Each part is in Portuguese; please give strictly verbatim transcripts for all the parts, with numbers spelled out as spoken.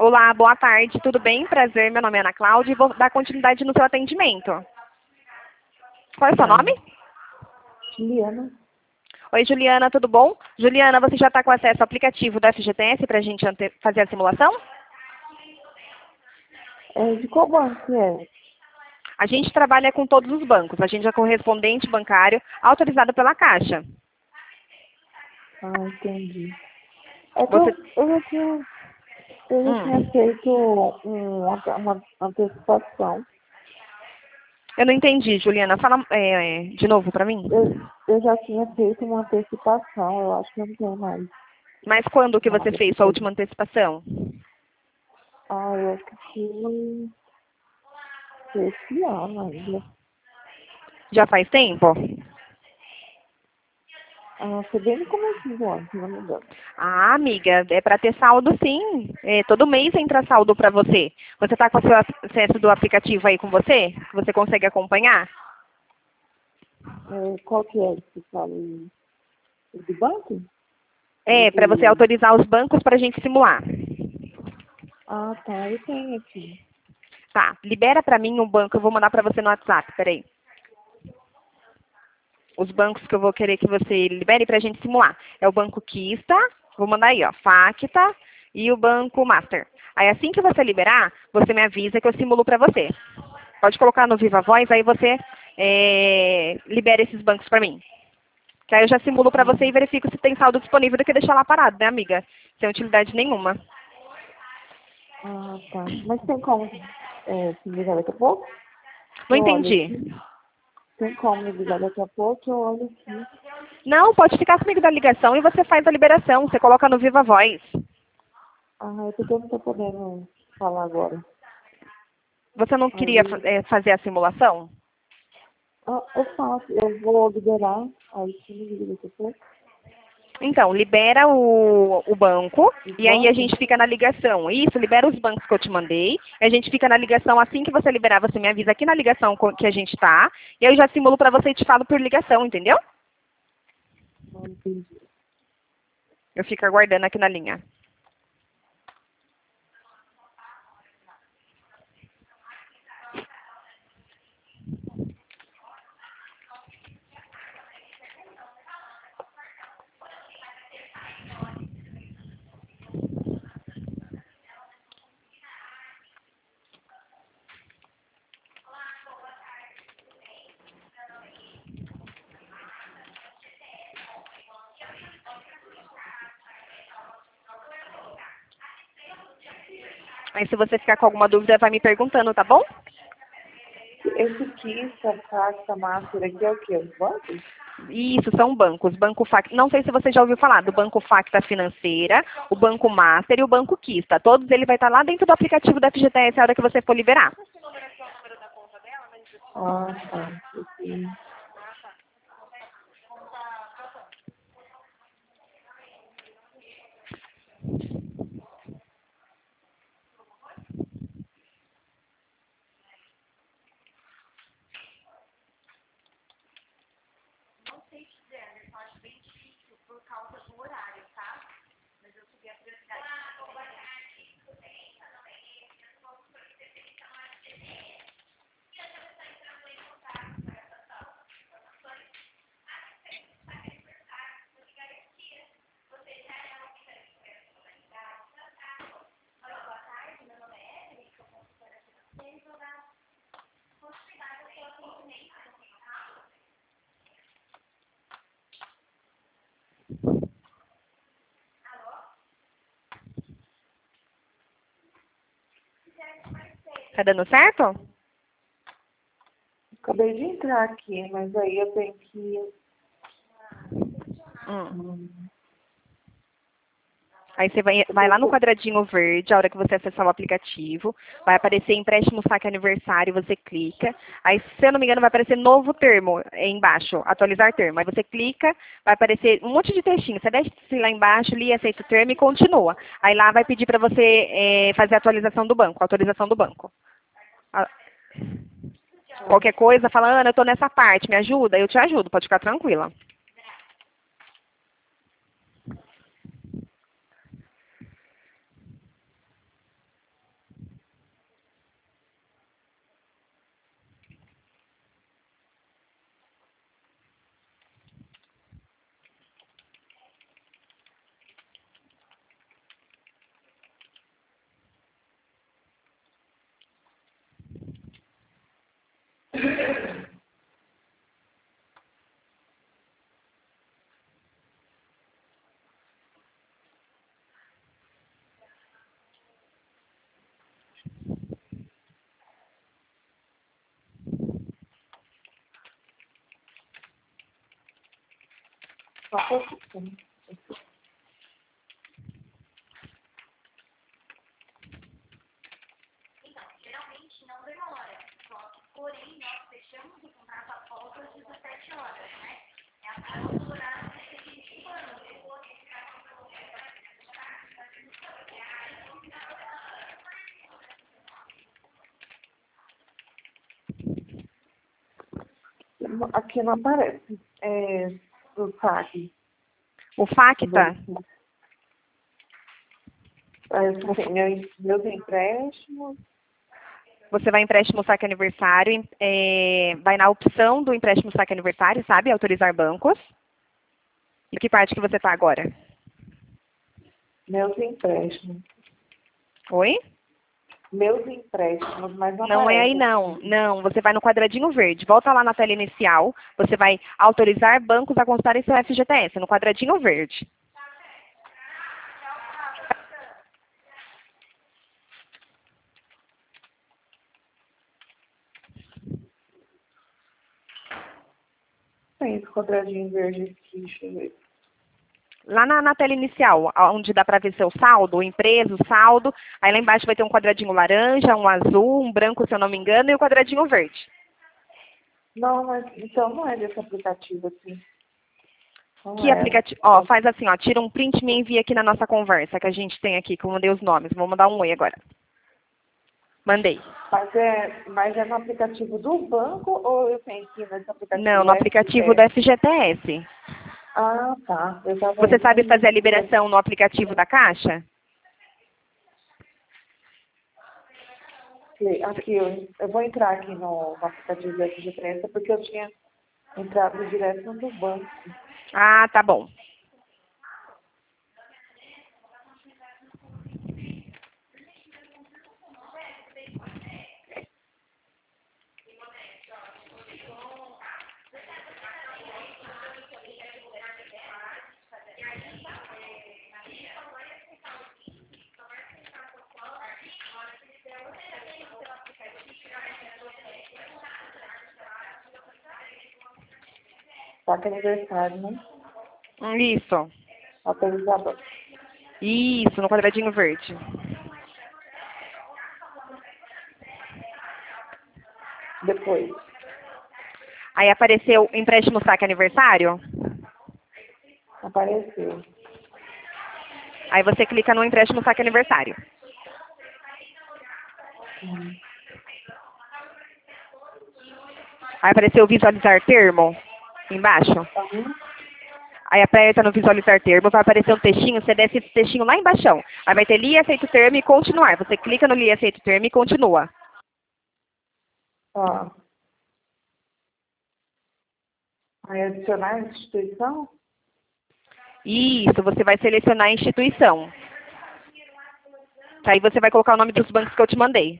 Olá, boa tarde, tudo bem? Prazer, meu nome é Ana Cláudia e vou dar continuidade no seu atendimento. Qual é o seu Tá. nome? Juliana, Oi, Juliana, tudo bom? Juliana, você já está com acesso ao aplicativo da F G T S para a gente ante- fazer a simulação? é, de qual banco é? A gente trabalha com todos os bancos, a gente é correspondente bancário autorizado pela Caixa. Ah, entendi. É que Você... eu, eu já tinha, eu já tinha Hum, feito um, uma, uma antecipação. eu não entendi, Juliana. Fala é, é, de novo para mim. Eu, eu já tinha feito uma antecipação, eu acho que eu não tenho mais Mas quando que você nada fez pra sua fazer. última antecipação? Ah, eu acho que foi esse ano ainda. Já faz tempo? Ah, foi bem no começo do ano, se não me engano. Ah, amiga, é para ter saldo sim. É, todo mês entra saldo para você. Você está com o seu acesso do aplicativo aí com você? Que você consegue acompanhar? É, qual que é esse que fala aí? O do banco? O É, para você do... autorizar os bancos para a gente simular. Ah, tá, eu tenho aqui. Tá, libera para mim um banco, eu vou mandar para você no WhatsApp, peraí. Os bancos que eu vou querer que você libere para a gente simular. É o Banco Quista, vou mandar aí, ó, Facta e o Banco Master. Aí assim que você liberar, você me avisa que eu simulo para você. Pode colocar no Viva Voz, aí você é, libera esses bancos para mim. Que aí eu já simulo para você e verifico se tem saldo disponível do que deixar lá parado, né, amiga? Sem utilidade nenhuma. Ah, tá. Mas tem como é, se ligar daqui a pouco? Não Eu olho entendi. aqui. Tem como me ligar daqui a pouco? Eu olho aqui. Não, pode ficar comigo da ligação e você faz a liberação. Você coloca no Viva Voz. Ah, é porque eu não tô podendo falar agora. Você não queria fa- Aí, é, fazer a simulação? ah, eu faço, eu vou liberar. Aí, se me liga daqui a pouco. Então, libera o, o banco Os e aí a bancos? gente fica na ligação. Isso, libera os bancos que eu te mandei. E a gente fica na ligação. Assim que você liberar, você me avisa aqui na ligação co- que a gente tá. E aí eu já simulo para você e te falo por ligação, entendeu? Não entendi. Eu fico aguardando aqui na linha. Aí se você ficar com alguma dúvida, vai me perguntando, tá bom? Esse aqui, essa carta máscara aqui é o quê? Os bancos? Isso, são bancos. Banco Facta, não sei se você já ouviu falar do Banco Facta Financeira, o Banco Master e o Banco Quista. Todos eles vai estar lá dentro do aplicativo da F G T S a hora que você for liberar. Ah, tá. Esse- Tá dando certo? Acabei de entrar aqui, mas aí eu tenho que... Hum. Hum, Aí você vai, eu vai tenho lá no que... quadradinho verde, a hora que você acessar o aplicativo, vai aparecer empréstimo saque aniversário, você clica. Aí, se eu não me engano, vai aparecer novo termo aí embaixo, atualizar termo. Aí você clica, vai aparecer um monte de textinho. Você desce lá embaixo, li, aceita o termo e continua. Aí lá vai pedir para você eh, fazer a atualização do banco, autorização do banco. A- Qualquer coisa, fala, Ana, eu estou nessa parte, me ajuda? Eu te ajudo, pode ficar tranquila. Só um pouquinho. Aqui não aparece. É, o saque. O FACTA, Parece assim, meu, meus empréstimos. você vai em empréstimo saque aniversário, em- é, vai na opção do empréstimo saque aniversário, sabe? Autorizar bancos. E que parte que você está agora? Meus empréstimos. Oi? Meus empréstimos, mas não Não é aí aparece não. aqui. Não, você vai no quadradinho verde. Volta lá na tela inicial. Você vai autorizar bancos a constar em seu F G T S, no quadradinho verde. Tem esse quadradinho verde aqui, deixa eu ver. Lá na, na tela inicial, onde dá para ver seu saldo, o empresa, o saldo. Aí lá embaixo vai ter um quadradinho laranja, um azul, um branco, se eu não me engano, e o quadradinho verde. Não, mas então não é desse aplicativo aqui. Não Que é. aplicativo? Ó, faz assim, ó, tira um print e me envia aqui na nossa conversa que a gente tem aqui, que eu mandei os nomes. Vou mandar um oi agora. Mandei. Mas é, mas é no aplicativo do banco ou eu tenho que ir nesse aplicativo Não, do no aplicativo da F G T S? F G T S. Ah, tá. Eu estava Você indo sabe fazer a no aplicativo. liberação no aplicativo da Caixa? Aqui, eu, eu vou entrar aqui no, no aplicativo do F G T S porque eu tinha entrado direto no do banco. Ah, tá bom. Saque aniversário, né? Isso. Autorizador. Isso, no quadradinho verde. Depois, Aí apareceu empréstimo saque aniversário. apareceu. Aí você clica no empréstimo saque aniversário. Hum. Aí apareceu visualizar termo embaixo. Uhum. Aí aperta no visualizar termo, vai aparecer um textinho, você desce esse textinho lá embaixo. Aí vai ter li, aceito o termo e continuar. Você clica no li, aceito o termo e continua. Ó. Aí adicionar a instituição? Isso, você vai selecionar a instituição. Aí você vai colocar o nome dos bancos que eu te mandei.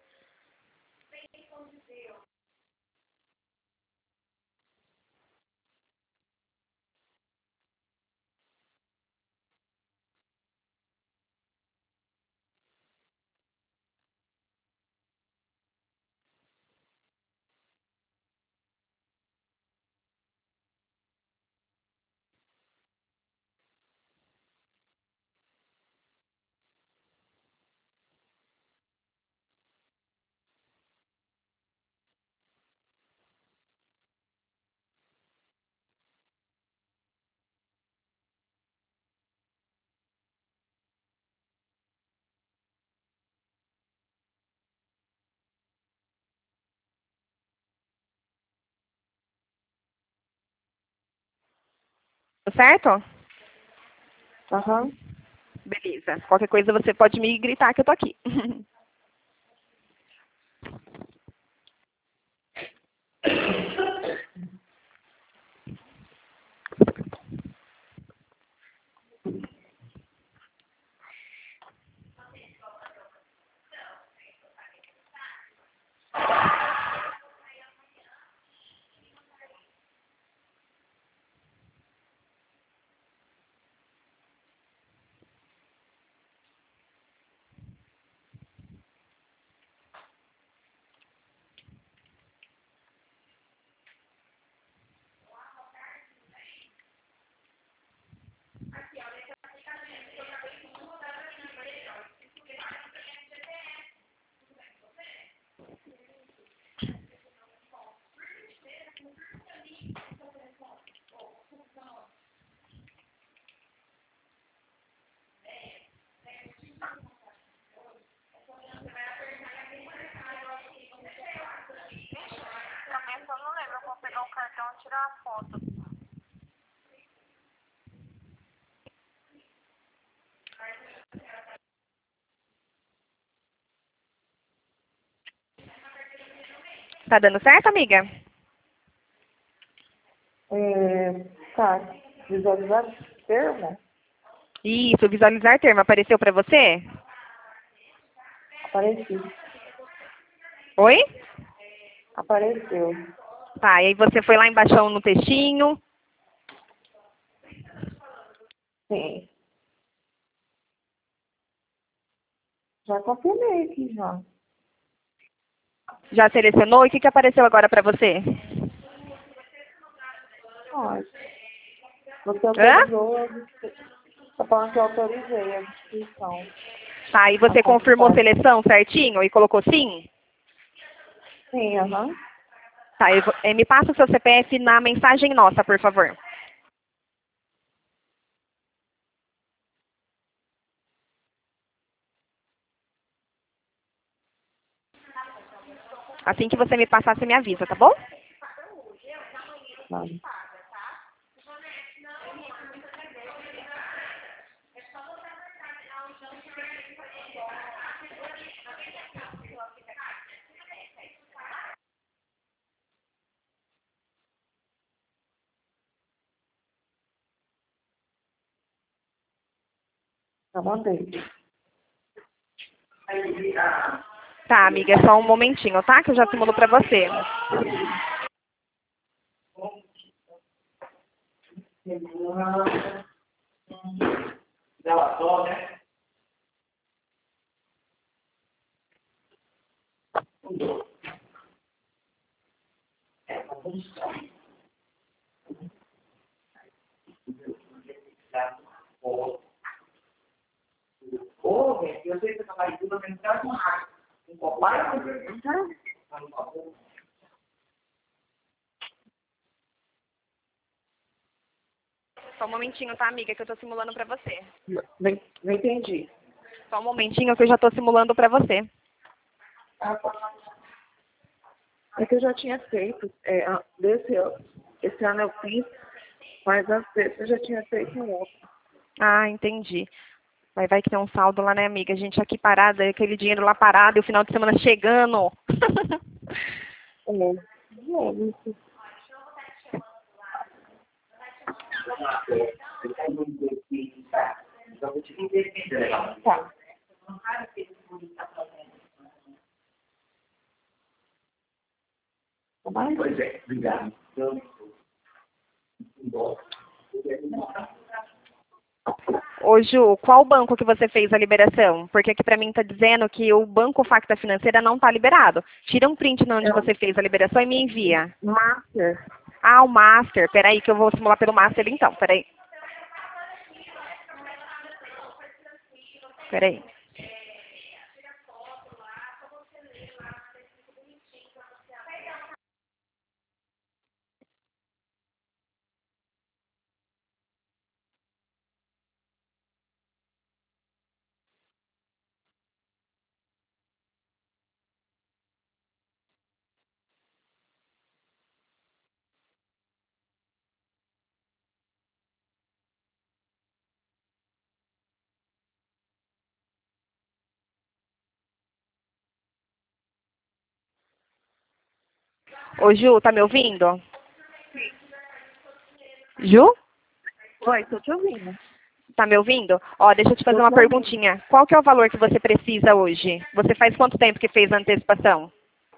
Certo? Aham. Beleza. Qualquer coisa você pode me gritar que eu tô aqui. Tá dando certo, amiga? É, tá. Visualizar termo? Isso, visualizar termo. Apareceu para você? Apareceu. Oi? Apareceu. Tá, e aí você foi lá embaixo no textinho. Sim. Já confirmei aqui já. Já selecionou? E o que, que apareceu agora para você? Olha, você Hã? autorizou, tá falando que eu autorizei a inscrição. Tá, e A você confirmou a consultar. seleção certinho e colocou sim? Sim, aham. Tá, eu vou- eh, me passa o seu C P F na mensagem nossa, por favor. Assim que você me passar, você me avisa, tá bom? Tá. Já mandei. Tá, amiga, só um momentinho, tá? Que eu já simulo pra você. Só um momentinho, tá, amiga, que eu tô simulando pra você. Não, não entendi. Só um momentinho que eu já tô simulando pra você. É que eu já tinha feito, é, a- desse, esse ano eu fiz, mas antes desse eu já tinha feito um outro. Ah, entendi. Vai, vai que tem um saldo lá, né, amiga? A gente aqui parada, aquele dinheiro lá parado e o final de semana chegando. É, é isso. Tá. Tá mais? Pois é, obrigado. Ô, Ju, qual banco que você fez a liberação? Porque aqui pra mim tá dizendo que o Banco Facta Financeira não tá liberado. Tira um print de onde É você fez a liberação e me envia. o Master. Ah, o Master. Peraí que eu vou simular pelo Master então. Peraí. Peraí. Ô, Ju, tá me ouvindo? Ju? Oi, tô te ouvindo. Tá me ouvindo? Ó, deixa eu te fazer Tô uma te ouvindo. perguntinha. Qual que é o valor que você precisa hoje? Você faz quanto tempo que fez a antecipação?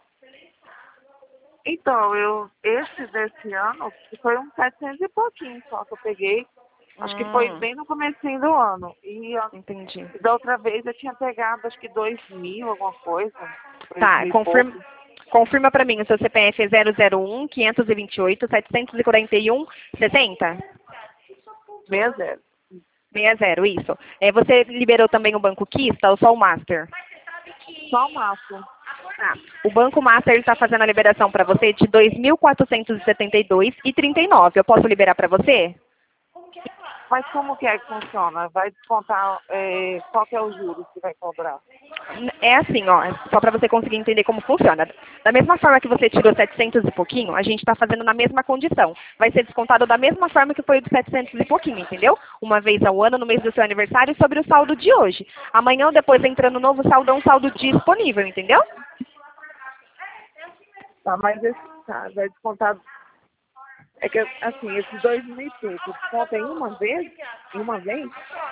Então, eu, esse desse ano, foi uns setecentos e pouquinho só que eu peguei. Acho que foi Hum, bem no comecinho do ano. E a, entendi. da outra vez eu tinha pegado acho que dois mil, alguma coisa. Dois Tá, mil e confirma, pouco. confirma pra mim. O seu C P F é zero zero um, quinhentos e vinte e oito, setecentos e quarenta e um, sessenta? Meia zero. sessenta, isso. É, você liberou também o Banco Kista ou só o Master? Só o máximo. Ah, o Banco Master está fazendo a liberação para você de dois mil quatrocentos e setenta e dois reais e trinta e nove. Eu posso liberar para você? Mas como que é que funciona? Vai descontar, é, qual que é o juros que vai cobrar? É assim, ó, é só para você conseguir entender como funciona. Da mesma forma que você tirou setecentos e pouquinho, a gente está fazendo na mesma condição. Vai ser descontado da mesma forma que foi o de setecentos e pouquinho, entendeu? Uma vez ao ano, no mês do seu aniversário, sobre o saldo de hoje. Amanhã ou depois entrando no novo saldo, é um saldo disponível, entendeu? Tá, mas esse tá, vai descontar. É que, assim, esses dois mil e pouco, desconta em uma vez? Em uma vez?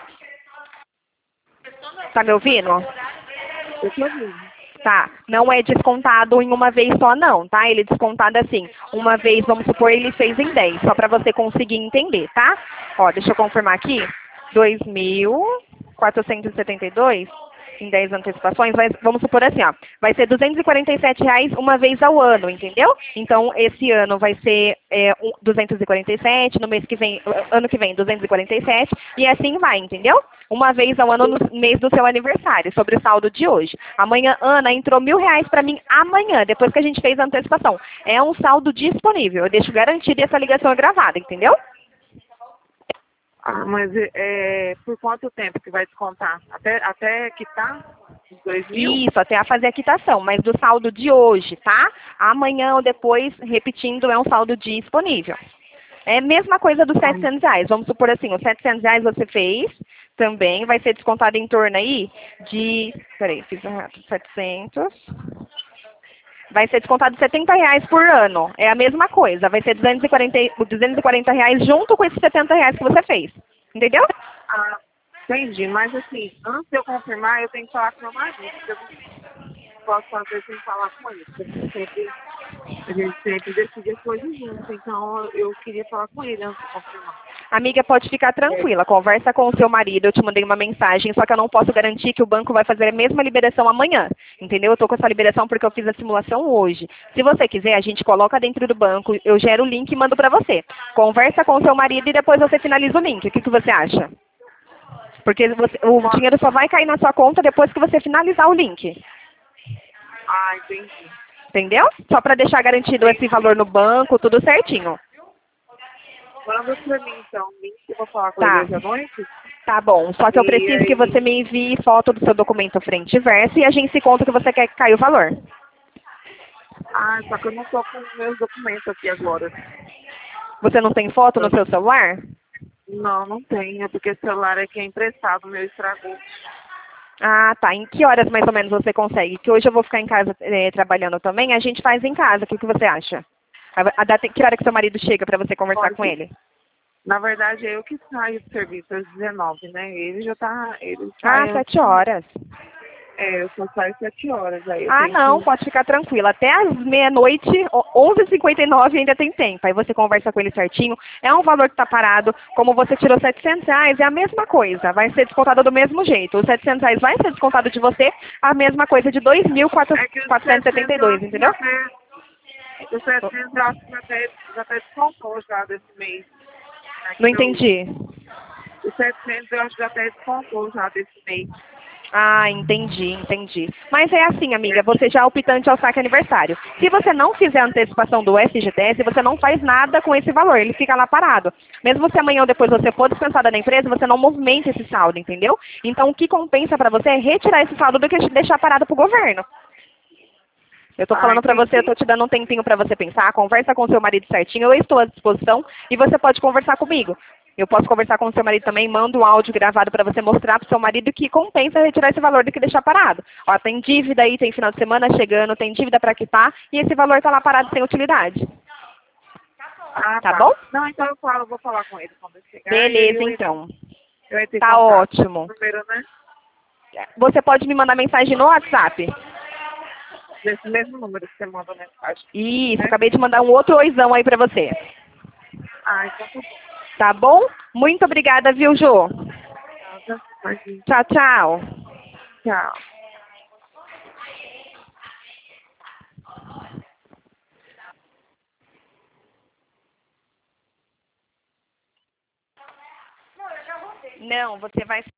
Tá me ouvindo? Eu tô ouvindo. Tá, não é descontado em uma vez só não, tá? Ele é descontado assim, uma vez, vamos supor, ele fez em dez, só para você conseguir entender, tá? Ó, deixa eu confirmar aqui, dois mil quatrocentos e setenta e dois em dez antecipações, vai, vamos supor assim, ó, vai ser duzentos e quarenta e sete reais uma vez ao ano, entendeu? Então, esse ano vai ser é, um- duzentos e quarenta e sete, no mês que vem, ano que vem, duzentos e quarenta e sete, e assim vai, entendeu? Uma vez ao ano no mês do seu aniversário, sobre o saldo de hoje. Amanhã, Ana, entrou mil reais para mim amanhã, depois que a gente fez a antecipação. É um saldo disponível, eu deixo garantido e essa ligação é gravada, entendeu? Ah, mas é, é, por quanto tempo que vai descontar? Até, até quitar os dois mil? Isso, até a fazer a quitação, mas do saldo de hoje, tá? Amanhã ou depois, repetindo, é um saldo disponível. É a mesma coisa dos Ah, setecentos reais. Vamos supor assim, os setecentos reais você fez, também vai ser descontado em torno aí de... Peraí, fiz errado. setecentos. Vai ser descontado setenta reais por ano. É a mesma coisa. Vai ser duzentos e quarenta, e- duzentos e quarenta reais junto com esses setenta reais que você fez. Entendeu? ah, entendi, mas assim, antes de eu confirmar, eu tenho que falar com meu marido, porque eu não posso fazer sem falar com ele, porque a gente sempre, a gente sempre decide as coisas juntos, então eu eu queria falar com ele antes de confirmar. Amiga, pode ficar É, tranquila. Conversa com o seu marido. Eu te mandei uma mensagem, só que eu não posso garantir que o banco vai fazer a mesma liberação amanhã. Entendeu? Eu tô com essa liberação porque eu fiz a simulação hoje. Se você quiser, a gente coloca dentro do banco, eu gero o link e mando pra você. Conversa com o seu marido e depois você finaliza o link. O que, que você acha? Porque você- o po- dinheiro só vai cair na sua conta depois que você finalizar o link. ah, entendi. Entendeu? Só para deixar garantido esse valor no banco, tudo certinho. Manda pra mim então, o link, eu vou falar com ele Tá. hoje à noite, Tá bom. Só que eu e preciso que você aí, me envie foto do seu documento frente e verso e a gente se conta que você quer que caia o valor. ah, só que eu não tô com meus documentos aqui agora. Você não tem foto no seu celular? Não, não tenho, porque o celular aqui é emprestado, o meu estragou. Ah, tá. Em que horas mais ou menos você consegue? Que hoje eu vou ficar em casa eh, trabalhando também. A gente faz em casa. O que, que você acha? A, a data, que hora que seu marido chega para você conversar com Pode. ele? Na verdade, é eu que saio do serviço às dezenove, né? Ele já tá, ele Ah, sai antes. sete horas. É, eu só saio sete horas, aí eu Ah, tenho não, que... pode ficar tranquila. Até às meia-noite, o- onze e cinquenta e nove ainda tem tempo. Aí você conversa com ele certinho. É um valor que está parado. Como você tirou setecentos reais, é a mesma coisa. Vai ser descontado do mesmo jeito. Os setecentos reais vai ser descontado de você, a mesma coisa de dois mil É que os quatrocentos e setenta e setecentos eu dois, acho que já entendeu? até... Os setecentos eu acho que já até, já até descontou já desse mês. Não Aqui meu... entendi. Os setecentos eu acho que já até descontou já desse mês. Ah, entendi, entendi. Mas é assim, amiga, É, você já é optante ao saque aniversário. Se você não fizer a antecipação do F G T S, você não faz nada com esse valor, ele fica lá parado. Mesmo se amanhã ou depois você for dispensada da empresa, você não movimenta esse saldo, entendeu? Então o que compensa para você é retirar esse saldo do que deixar parado pro governo. Eu tô ah, falando pra você, eu tô entendi. te dando um tempinho pra você pensar, conversa com seu marido certinho, eu estou à disposição e você pode conversar comigo. Eu posso conversar com o seu marido também, mando um áudio gravado pra você mostrar pro seu marido que compensa retirar esse valor do que deixar parado. Ó, tem dívida aí, tem final de semana chegando, tem dívida pra quitar e esse valor tá lá parado sem utilidade. Ah, Tá tá. bom? Não, então eu falo, vou falar com ele quando ele chegar e aí Beleza, eu entro, então. eu entro em Tá contato. ótimo. Número, né? Você pode me mandar mensagem no WhatsApp? Desse mesmo número que você manda mensagem, Isso, né? acabei de mandar um outro oizão aí pra você. Ah, então tá bom. Tá bom? Muito obrigada, viu, Jô? Nada, imagina. Tchau, tchau. Tchau. Não, você vai